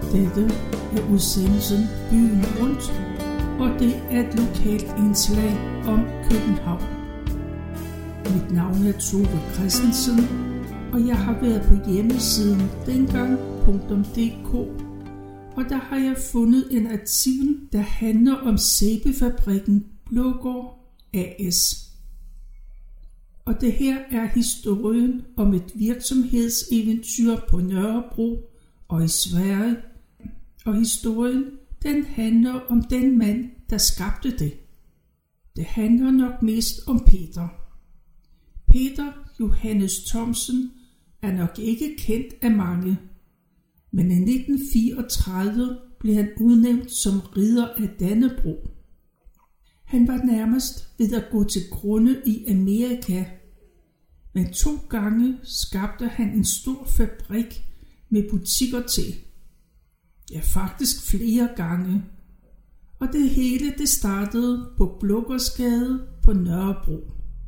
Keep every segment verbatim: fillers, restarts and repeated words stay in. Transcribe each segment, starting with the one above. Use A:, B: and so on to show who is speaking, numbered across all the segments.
A: Dette er udsendelsen Byen Rundt, og det er et lokalt indslag om København. Mit navn er Tove Christensen, og jeg har været på hjemmesiden dengang punktum d k, og der har jeg fundet en artikel, der handler om sæbefabrikken Blågård A S. Og det her er historien om et virksomhedseventyr på Nørrebro og i Sverige, og historien den handler om den mand, der skabte det. Det handler nok mest om Peter. Peter Johannes Thomsen er nok ikke kendt af mange, men i nitten fireogtredive blev han udnævnt som ridder af Dannebrog. Han var nærmest ved at gå til grunde i Amerika, men to gange skabte han en stor fabrik med butikker til. Ja, faktisk flere gange. Og det hele det startede på Blågårdsgade på Nørrebro.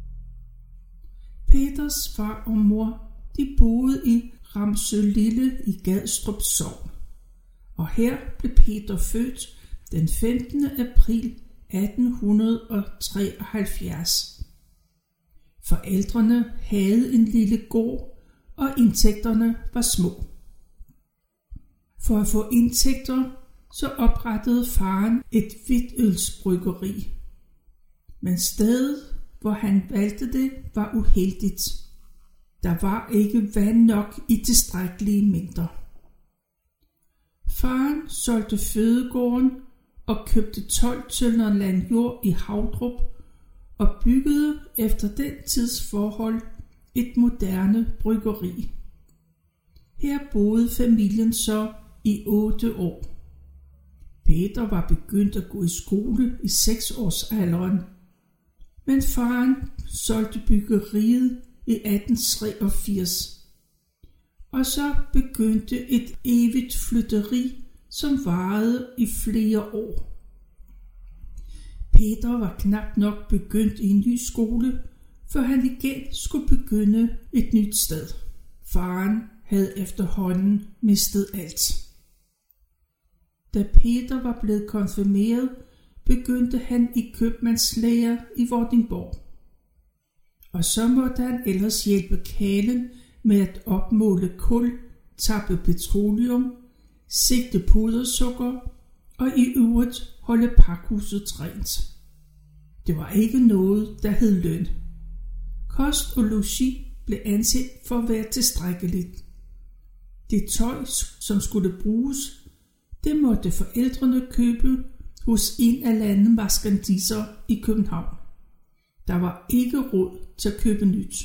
A: Peters far og mor, de boede i Ramsølille i Gadstrup Sogn. Og her blev Peter født den femtende april atten treoghalvfjerds. Forældrene havde en lille gård, og indtægterne var små. For at få indtægter, så oprettede faren et hvidtølsbryggeri. Men stedet, hvor han valgte det, var uheldigt. Der var ikke vand nok i tilstrækkelige mængder. Faren solgte fødegården og købte tolv tønder land jord i Havdrup og byggede efter den tids forhold et moderne bryggeri. Her boede familien så i otte år. Peter var begyndt at gå i skole i seks års alderen, men faren solgte byggeriet i atten treogfirs. Og så begyndte et evigt flytteri, som varede i flere år. Peter var knap nok begyndt i en ny skole, før han igen skulle begynde et nyt sted. Faren havde efterhånden mistet alt. Da Peter var blevet konfirmeret, begyndte han i købmandslære i Vordingborg. Og så måtte han ellers hjælpe karlen med at opmåle kul, tappe petroleum, sigte pudersukker og i øvrigt holde pakhuset rent. Det var ikke noget, der hed løn. Kost og logi blev anset for at være tilstrækkeligt. Det tøj, som skulle bruges, det måtte forældrene købe hos en af landets marskandisser i København. Der var ikke råd til at købe nyt.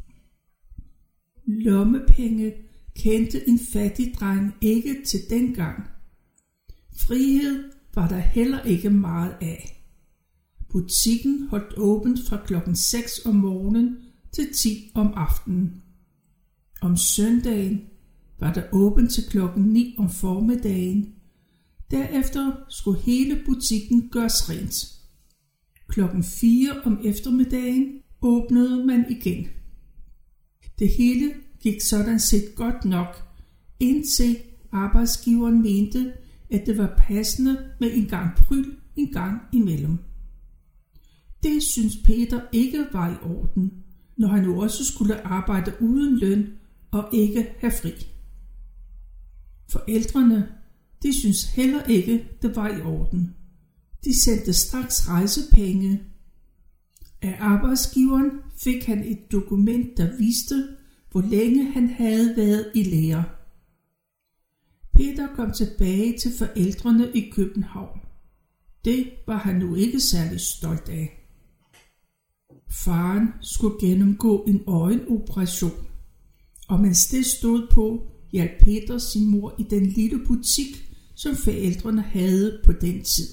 A: Lommepenge kendte en fattig dreng ikke til dengang. Frihed var der heller ikke meget af. Butikken holdt åbent fra klokken seks om morgenen til ti om aftenen. Om søndagen var der åbent til klokken ni om formiddagen. Derefter skulle hele butikken gøres rent. Klokken fire om eftermiddagen åbnede man igen. Det hele gik sådan set godt nok, indtil arbejdsgiveren mente, at det var passende med en gang pryl en gang imellem. Det synes Peter ikke var i orden, når han nu også skulle arbejde uden løn og ikke have fri. Forældrene, de synes heller ikke, det var i orden. De sendte straks rejsepenge. Af arbejdsgiveren fik han et dokument, der viste, hvor længe han havde været i lære. Peter kom tilbage til forældrene i København. Det var han nu ikke særlig stolt af. Faren skulle gennemgå en øjenoperation, og mens det stod på, hjalp Peter sin mor i den lille butik, som forældrene havde på den tid.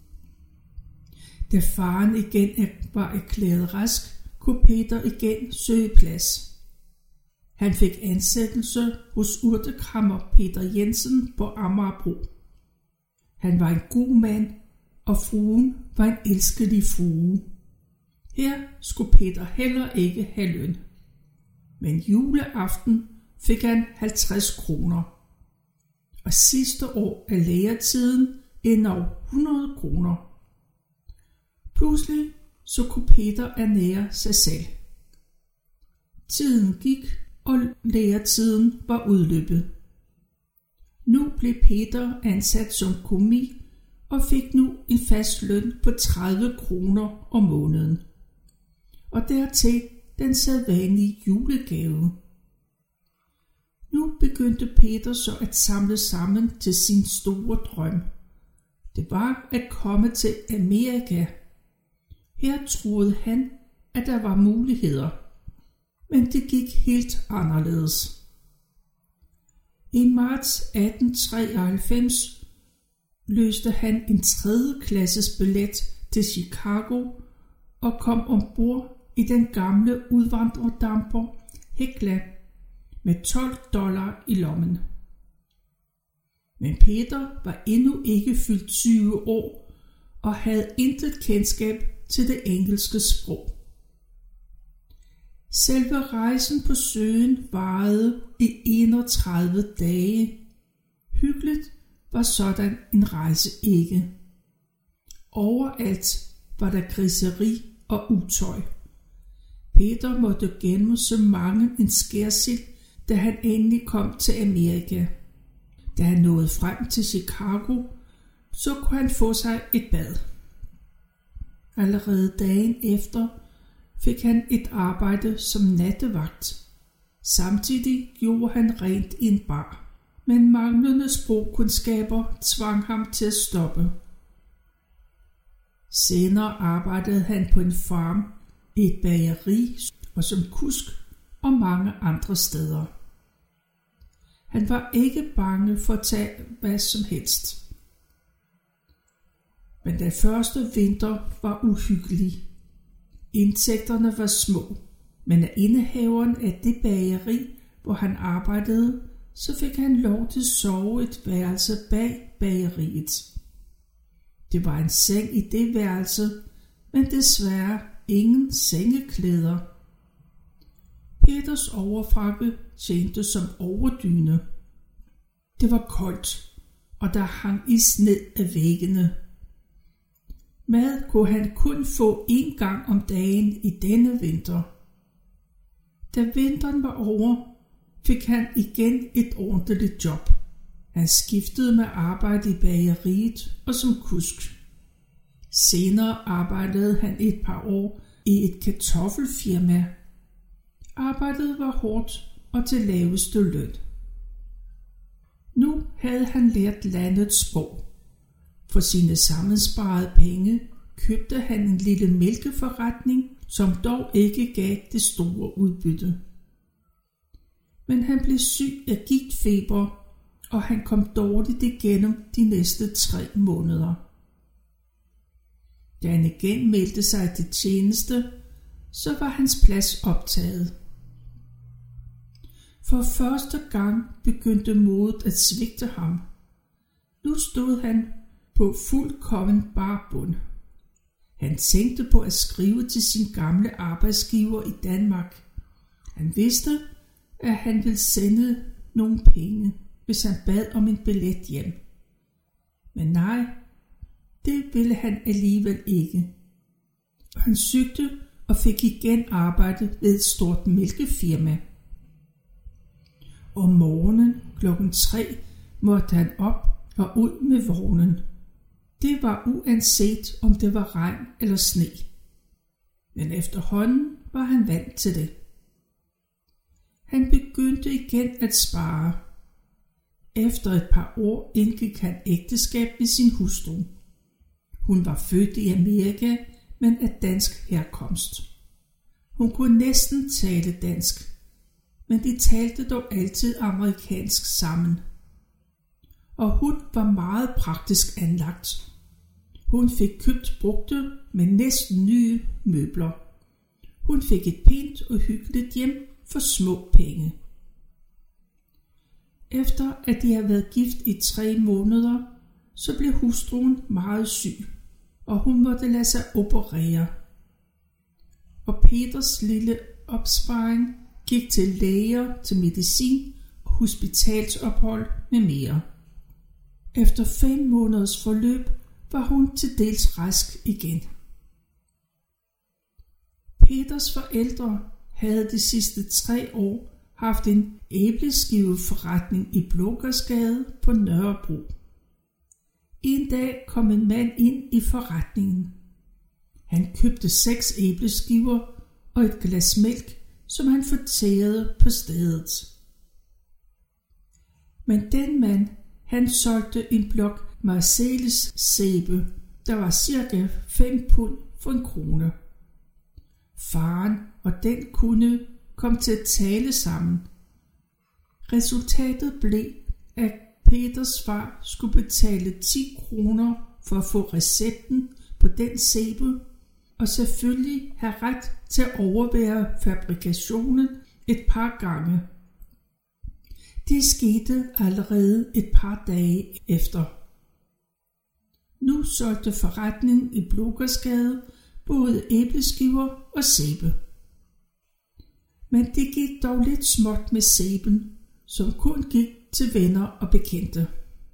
A: Da faren igen var erklæret rask, kunne Peter igen søge plads. Han fik ansættelse hos urtekrammer Peter Jensen på Amagerbro. Han var en god mand, og fruen var en elskelig frue. Her skulle Peter heller ikke have løn. Men juleaften fik han halvtreds kroner. og sidste år af læretiden endnu hundrede kroner. Pludselig så kunne Peter ernære sig selv. Tiden gik, og læretiden var udløbet. Nu blev Peter ansat som komi og fik nu en fast løn på tredive kroner om måneden. Og dertil den sædvanlige julegave. Nu begyndte Peter så at samle sammen til sin store drøm. Det var at komme til Amerika. Her troede han, at der var muligheder. Men det gik helt anderledes. I marts atten treoghalvfems løste han en tredje klasses billet til Chicago og kom ombord i den gamle udvandrerdamper Hekla med tolv dollar i lommen. Men Peter var endnu ikke fyldt tyve år og havde intet kendskab til det engelske sprog. Selve rejsen på søen varede i enogtredive dage. Hyggeligt var sådan en rejse ikke. Overalt var der griseri og utøj. Peter måtte gennem så mange en skærsild, da han endelig kom til Amerika. Da han nåede frem til Chicago, så kunne han få sig et bad. Allerede dagen efter fik han et arbejde som nattevagt. Samtidig gjorde han rent i en bar, men manglende sprogkundskaber tvang ham til at stoppe. Senere arbejdede han på en farm, i et bageri og som kusk og mange andre steder. Han var ikke bange for at tage hvad som helst. Men den første vinter var uhyggelig. Indtægterne var små, men af indehaveren af det bageri, hvor han arbejdede, så fik han lov til at sove et værelse bag bageriet. Det var en seng i det værelse, men desværre ingen sengeklæder. Peters overfrakke tjente som overdyne. Det var koldt, og der hang is ned af væggene. Mad kunne han kun få en gang om dagen i denne vinter. Da vinteren var over, fik han igen et ordentligt job. Han skiftede med arbejde i bageriet og som kusk. Senere arbejdede han et par år i et kartoffelfirma. Arbejdet var hårdt og til laveste løn. Nu havde han lært landets sprog. For sine sammensparede penge købte han en lille mælkeforretning, som dog ikke gav det store udbytte. Men han blev syg af gigtfeber, og han kom dårligt igennem de næste tre måneder. Da han igen meldte sig til tjeneste, så var hans plads optaget. For første gang begyndte modet at svigte ham. Nu stod han på fuldkommen bar bund. Han tænkte på at skrive til sin gamle arbejdsgiver i Danmark. Han vidste, at han ville sende nogle penge, hvis han bad om en billet hjem. Men nej, det ville han alligevel ikke. Og han søgte og fik igen arbejde ved et stort mælkefirma. Om morgenen klokken tre måtte han op og ud med vognen. Det var uanset om det var regn eller sne. Men efterhånden var han vant til det. Han begyndte igen at spare. Efter et par år indgik han ægteskab med sin hustru. Hun var født i Amerika, men af dansk herkomst. Hun kunne næsten tale dansk, men de talte dog altid amerikansk sammen. Og hun var meget praktisk anlagt. Hun fik købt brugte, men næsten nye møbler. Hun fik et pænt og hyggeligt hjem for små penge. Efter at de havde været gift i tre måneder, så blev hustruen meget syg, og hun måtte lade sig operere. Og Peters lille opsparing gik til læger, til medicin og hospitalsophold med mere. Efter fem måneders forløb var hun til dels rask igen. Peters forældre havde de sidste tre år haft en æbleskiveforretning i Blågårdsgade på Nørrebro. En dag kom en mand ind i forretningen. Han købte seks æbleskiver og et glas mælk, som han fortærede på stedet. Men den mand, han solgte en blok Marseilles sæbe, der var cirka fem pund for en krone. Faren og den kunde kom til at tale sammen. Resultatet blev, at Peters far skulle betale ti kroner for at få recepten på den sæbe, og selvfølgelig have ret til at overvære fabrikationen et par gange. Det skete allerede et par dage efter. Nu solgte forretningen i Blågårdsgade både æbleskiver og sæbe. Men det gik dog lidt småt med sæben, som kun gik til venner og bekendte.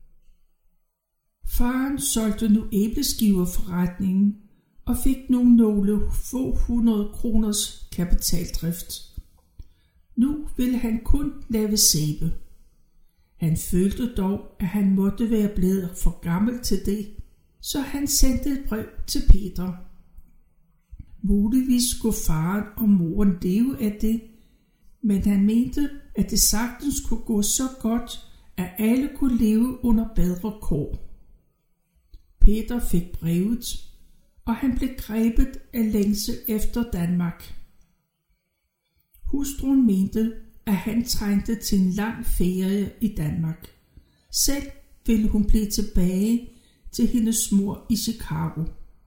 A: Faren solgte nu æbleskiverforretningen og fik nu nogle få hundrede kroners kapitaldrift. Nu ville han kun lave sæbe. Han følte dog, at han måtte være blevet for gammel til det, så han sendte et brev til Peter. Muligvis skulle faren og moren leve af det, men han mente, at det sagtens kunne gå så godt, at alle kunne leve under bedre kår. Peter fik brevet, og han blev grebet af længsel efter Danmark. Hustruen mente, at han trængte til en lang ferie i Danmark. Selv ville hun blive tilbage til hendes mor i Chicago.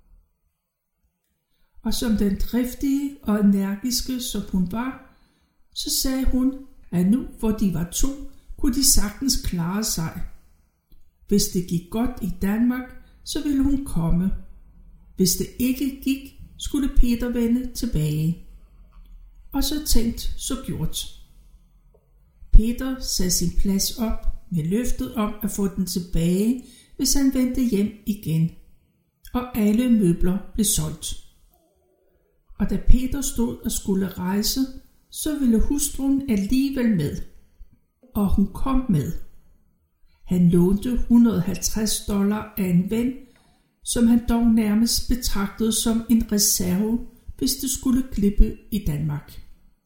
A: Og som den driftige og energiske, som hun var, så sagde hun, at nu hvor de var to, kunne de sagtens klare sig. Hvis det gik godt i Danmark, så ville hun komme. Hvis det ikke gik, skulle Peter vende tilbage. Og så tænkt, så gjort. Peter satte sin plads op med løftet om at få den tilbage, hvis han vendte hjem igen. Og alle møbler blev solgt. Og da Peter stod og skulle rejse, så ville hustruen alligevel med. Og hun kom med. Han lånte et hundrede og halvtreds dollar af en ven, som han dog nærmest betragtede som en reserve, hvis det skulle glippe i Danmark.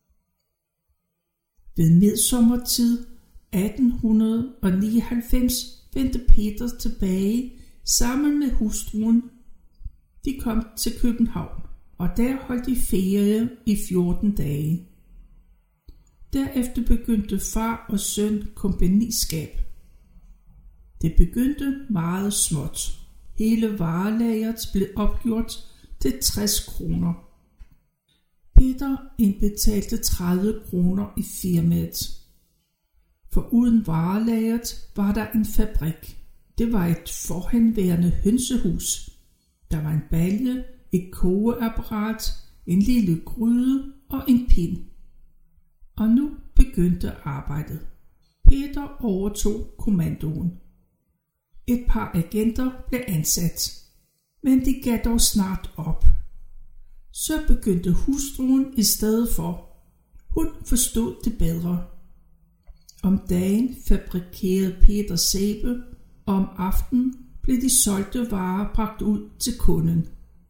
A: Ved midsommertid atten nioghalvfems vendte Peter tilbage sammen med hustruen. De kom til København, og der holdt de ferie i fjorten dage. Derefter begyndte far og søn kompagniskab. Det begyndte meget småt. Hele varelageret blev opgjort til tres kroner. Peter indbetalte tredive kroner i firmaet. For uden varelageret var der en fabrik. Det var et forhenværende hønsehus. Der var en balje, et kogeapparat, en lille gryde og en pind. Og nu begyndte arbejdet. Peter overtog kommandoen. Et par agenter blev ansat, men de gav dog snart op. Så begyndte hustruen i stedet for. Hun forstod det bedre. Om dagen fabrikerede Peter sæbe, og om aftenen blev de solgte varer bragt ud til kunden.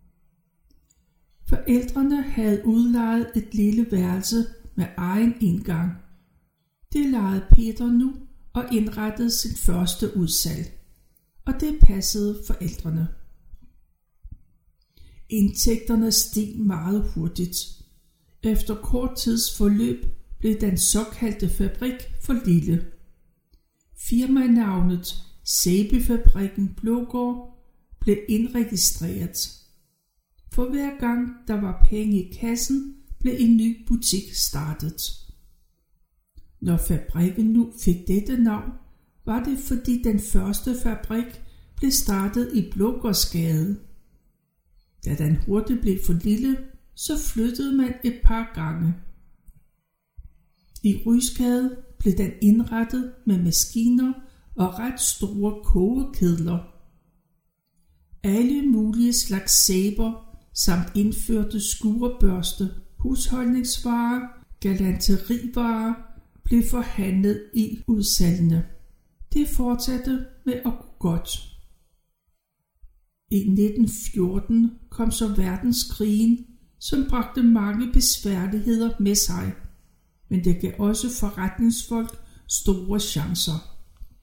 A: Forældrene havde udlejet et lille værelse med egen indgang. Det lejede Peter nu og indrettede sit første udsalg, og det passede forældrene. Indtægterne steg meget hurtigt. Efter kort tids forløb blev den såkaldte fabrik for lille. Firmanavnet Sæbefabrikken Blågård blev indregistreret. For hver gang der var penge i kassen, blev en ny butik startet. Når fabrikken nu fik dette navn, var det fordi den første fabrik blev startet i Blågårdsgade. Da den hurtigt blev for lille, så flyttede man et par gange. I Rysgade blev den indrettet med maskiner og ret store kogekedler. Alle mulige slags sæber samt indførte skurebørste, husholdningsvarer, galanterivarer blev forhandlet i udsalgene. Det fortsatte med at gå godt. I nitten fjorten kom så verdenskrigen, som bragte mange besværligheder med sig, men det gav også forretningsfolk store chancer.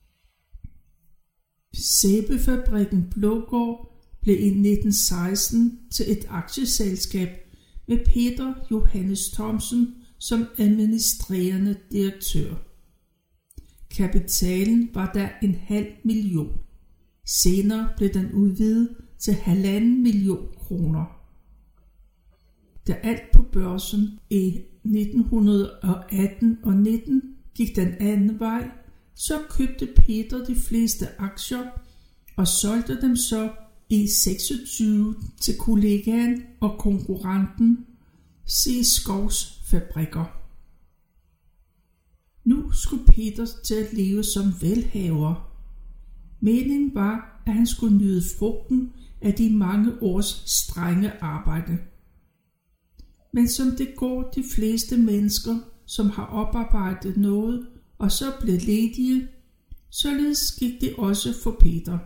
A: Sæbefabrikken Blågård blev i nitten seksten til et aktieselskab med Peter Johannes Thomsen som administrerende direktør. Kapitalen var der en halv million. Senere blev den udvidet til halvanden million kroner. Da alt på børsen i nitten atten og nitten gik den anden vej, så købte Peter de fleste aktier og solgte dem så i seksogtyve til kollegaen og konkurrenten C. Skovs fabrikker. Nu skulle Peter til at leve som velhaver. Meningen var, at han skulle nyde frugten af de mange års strenge arbejde. Men som det går de fleste mennesker, som har oparbejdet noget og så blev ledige, således gik det også for Peter.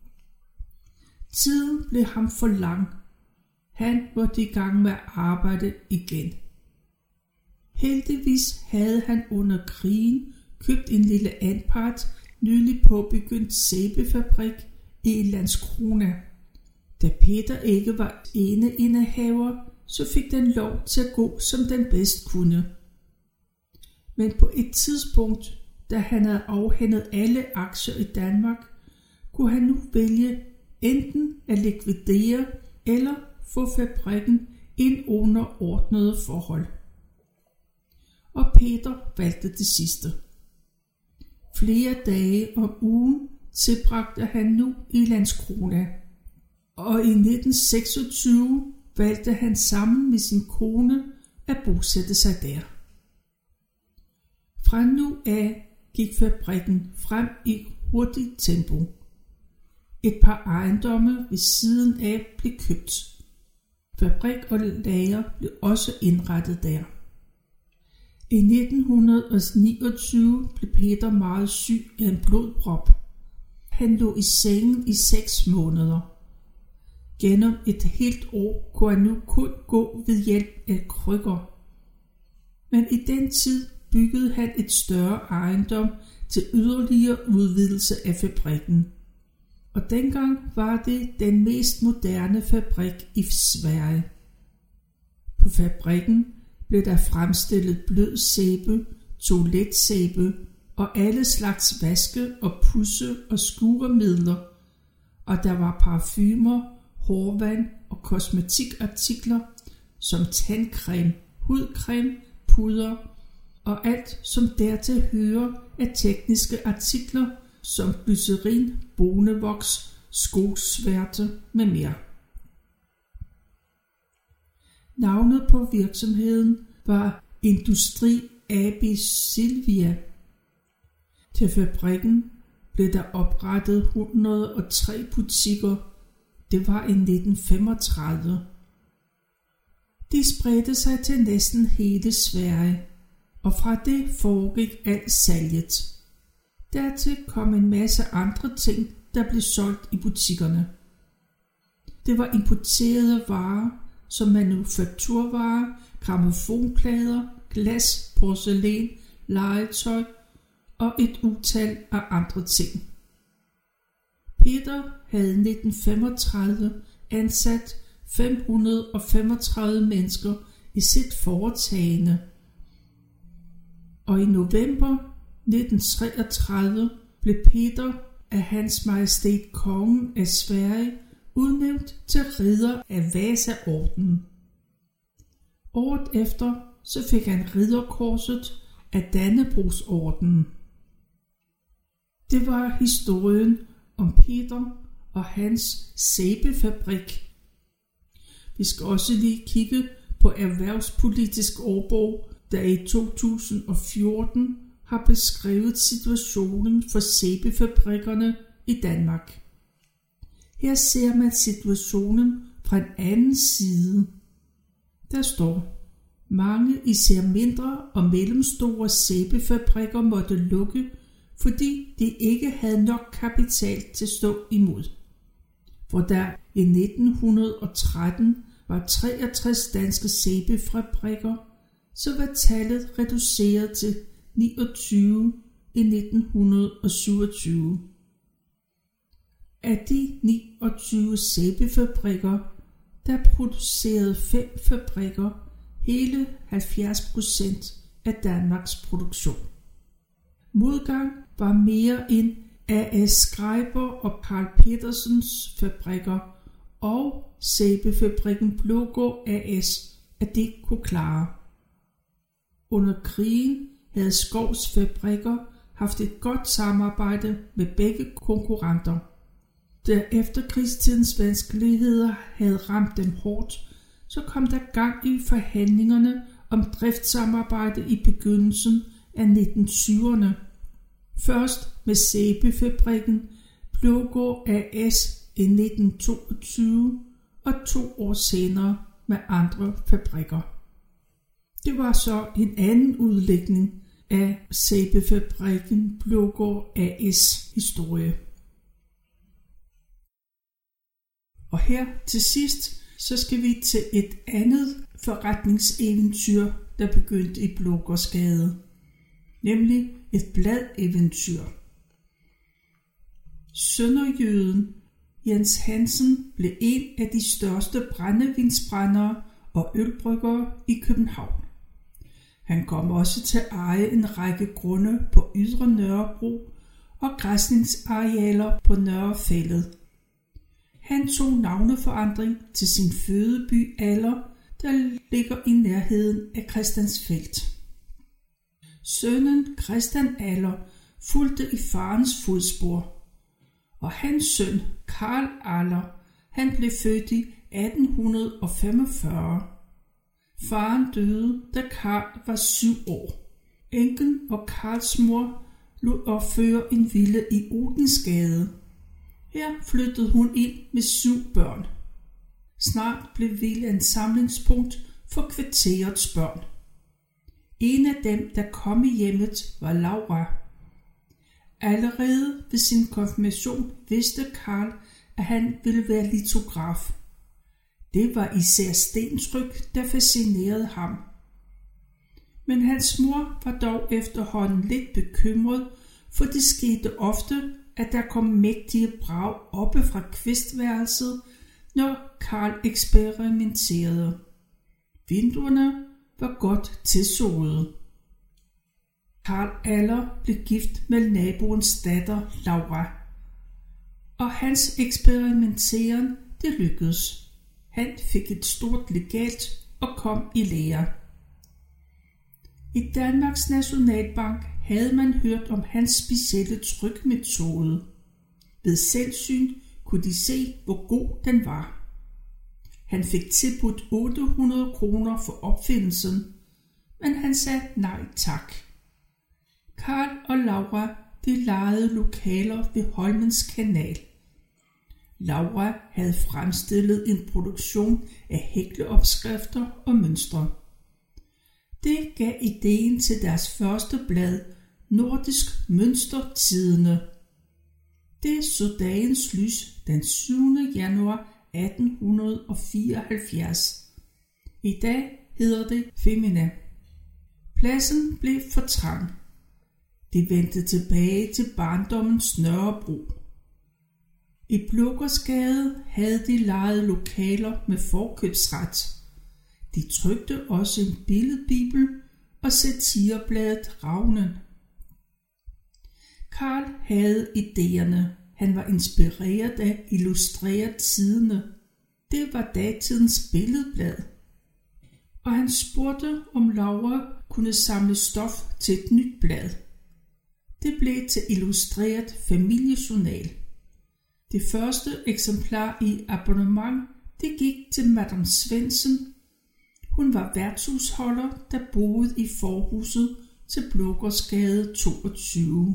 A: Tiden blev ham for lang. Han måtte i gang med at arbejde igen. Heldigvis havde han under krigen købt en lille anpart nylig påbegyndt sæbefabrik i Landskrona. Da Peter ikke var ene indehaver, så fik den lov til at gå, som den bedst kunne. Men på et tidspunkt, da han havde afhændet alle aktier i Danmark, kunne han nu vælge enten at likvidere eller få fabrikken ind under ordnede forhold. Og Peter valgte det sidste. Flere dage om ugen tilbragte han nu i Landskrona, og i nitten seksogtyve valgte han sammen med sin kone at bosætte sig der. Fra nu af gik fabrikken frem i hurtigt tempo. Et par ejendomme ved siden af blev købt. Fabrik og lager blev også indrettet der. I nitten niogtyve blev Peter meget syg af en blodprop. Han lå i sengen i seks måneder. Gennem et helt år kunne han nu kun gå ved hjælp af krykker. Men i den tid byggede han et større ejendom til yderligere udvidelse af fabrikken. Og dengang var det den mest moderne fabrik i Sverige. På fabrikken blev der fremstillet blød sæbe, toiletsæbe og alle slags vaske- og pudse- og skuremidler, og der var parfumer, hårvand og kosmetikartikler som tandcreme, hudcreme, puder og alt som dertil hører af tekniske artikler som glycerin, bonevoks, skosværte med mere. Navnet på virksomheden var Industri A B Silvia. Til fabrikken blev der oprettet et hundrede og tre butikker. Det var i nitten femogtredive. De spredte sig til næsten hele Sverige, og fra det foregik alt salget. Dertil kom en masse andre ting, der blev solgt i butikkerne. Det var importerede varer som manufakturvarer, grammofonplader, glas, porcelæn, legetøj og et utal af andre ting. Peter havde i nitten femogtredive ansat fem hundrede og femogtredive mennesker i sit foretagende, og i november nitten treogtredive blev Peter af Hans Majestæt Kongen af Sverige udnævnt til ridder af Vasaordenen. Året efter så fik han ridderkorset af Dannebrogsordenen. Det var historien om Peter og hans sæbefabrik. Vi skal også lige kigge på erhvervspolitisk årbog, der i to tusind og fjorten har beskrevet situationen for sæbefabrikkerne i Danmark. Her ser man situationen fra en anden side. Der står: mange især mindre og mellemstore sæbefabrikker måtte lukke, fordi de ikke havde nok kapital til at stå imod. Hvor der i nitten tretten var treogtres danske sæbefabrikker, så var tallet reduceret til niogtyve i nitten syvogtyve. Af de niogtyve sæbefabrikker, der producerede fem fabrikker hele halvfjerds procent af Danmarks produktion. Modgang var mere end A S Schreiber og Carl Petersens fabrikker og sæbefabrikken Blågård A S, at det kunne klare. Under krigen havde Skovs fabrikker haft et godt samarbejde med begge konkurrenter. Da efterkrigstidens vanskeligheder havde ramt dem hårdt, så kom der gang i forhandlingerne om driftssamarbejde i begyndelsen af nitten tyverne. Først med sæbefabrikken Blågård A S i nitten toogtyve og to år senere med andre fabrikker. Det var så en anden udlægning af sæbefabrikken Blågård A S historie. Og her til sidst, så skal vi til et andet forretningseventyr, der begyndte i Blågårdsgade, nemlig et bladeventyr. Sønderjyden Jens Hansen blev en af de største brændevinsbrændere og ølbryggere i København. Han kom også til at eje en række grunde på Ydre Nørrebro og græsningsarealer på Nørrefællet. Han tog navneforandring til sin fødeby Aller, der ligger i nærheden af Christiansfeld. Sønnen Christian Aller fulgte i farens fodspor, og hans søn Karl Aller, han blev født i atten femogfyrre. Faren døde, da Karl var syv år. Enken og Karls mor lod opføre en villa i Odensgade. Her flyttede hun ind med syv børn. Snart blev villaen samlingspunkt for kvarterets børn. En af dem, der kom i hjemmet, var Laura. Allerede ved sin konfirmation vidste Karl, at han ville være litograf. Det var især stentryk, der fascinerede ham. Men hans mor var dog efterhånden lidt bekymret, for det skete ofte, at der kom mægtige brag oppe fra kvistværelset, når Karl eksperimenterede. Vinduerne var godt tilsåede. Karl Aller blev gift med naboens datter Laura, og hans eksperimenteren, det lykkedes. Han fik et stort legat og kom i lære. I Danmarks Nationalbank havde man hørt om hans specielle trykmetode. Ved selvsyn kunne de se, hvor god den var. Han fik tilbudt otte hundrede kroner for opfindelsen, men han sagde nej tak. Karl og Laura, de lejede lokaler ved Holmens Kanal. Laura havde fremstillet en produktion af hækleopskrifter og mønstre. Det gav ideen til deres første blad, Nordisk Mønstertidende. Det så dagens lys den syvende januar atten fireoghalvfjerds. I dag hedder det Femina. Pladsen blev for trang. De vendte tilbage til barndommens Nørrebro. I Blågårdsgade havde de lejet lokaler med forkøbsret. De trykte også en billedbibel og satirebladet Ravnen. Karl havde idéerne. Han var inspireret af Illustreret Tidende. Det var datidens billedblad. Og han spurgte, om Laura kunne samle stof til et nyt blad. Det blev til Illustreret Familiejournal. Det første eksemplar i abonnement, det gik til Madame Svendsen. Hun var værtshusholder, der boede i forhuset til Blågårdsgade toogtyve.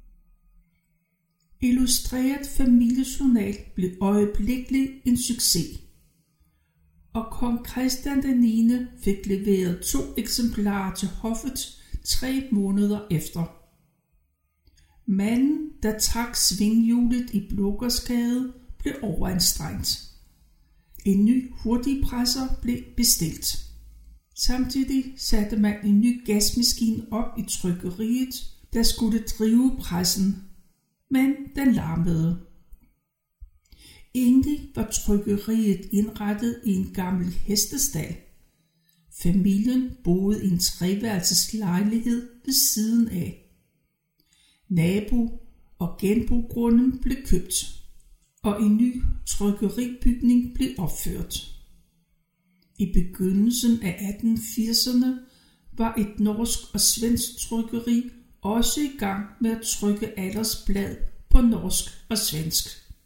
A: Illustreret familiejournal blev øjeblikkeligt en succes, og kong Christian den niende fik leveret to eksemplarer til hoffet tre måneder efter. Manden, der trak svinghjulet i Blågårdsgade, blev overanstrengt. En ny hurtigpresser blev bestilt. Samtidig satte man en ny gasmaskine op i trykkeriet, der skulle drive pressen, men den larmede. Egentlig var trykkeriet indrettet i en gammel hestestald. Familien boede i en treværelses lejlighed ved siden af. Nabo- og genbogrunden blev købt, og en ny trykkeribygning blev opført. I begyndelsen af atten firserne var et norsk og svensk trykkeri også i gang med at trykke Allers blad på norsk og svensk.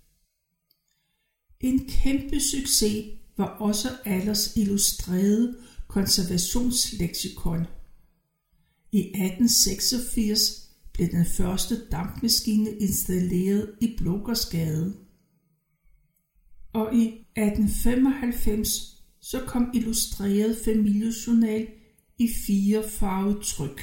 A: En kæmpe succes var også Allers illustrerede konservationsleksikon. I atten seksogfirs blev den første dampmaskine installeret i Blågårdsgade. Og i atten femoghalvfems så kom illustreret familiejournal i firefarvet tryk.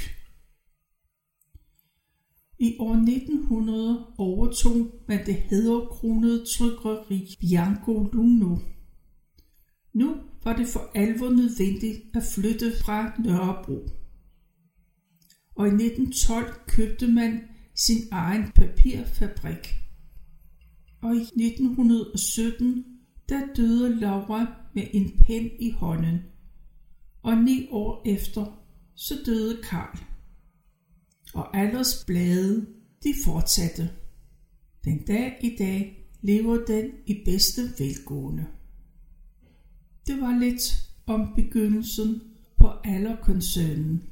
A: I år nitten hundrede overtog man det hæderkronede trykkeri Bianco Luno. Nu var det for alvor nødvendigt at flytte fra Nørrebro. Og i nitten tolv købte man sin egen papirfabrik. Og i nitten sytten der døde Laura med en pen i hånden. Og ni år efter så døde Karl. Og Allers blade, de fortsatte. Den dag i dag lever den i bedste velgående. Det var lidt om begyndelsen på Aller-koncernen.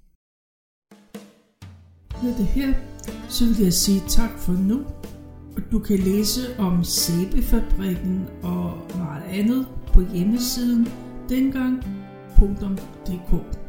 A: Med det her, så vil jeg sige tak for nu. Og du kan læse om sæbefabrikken og meget andet på hjemmesiden dengang punktum d k.